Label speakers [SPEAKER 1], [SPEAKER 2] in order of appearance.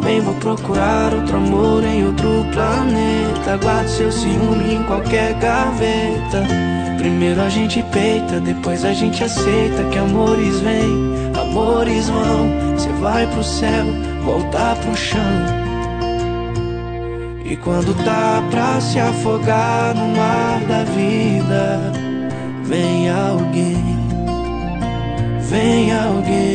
[SPEAKER 1] também vou procurar outro amor em outro planeta. Guarde seu ciúme em qualquer gaveta. Primeiro a gente peita, depois a gente aceita que amores vêm, amores vão. Cê vai pro céu, voltar pro chão. E quando tá pra se afogar no mar da vida, vem alguém, vem alguém.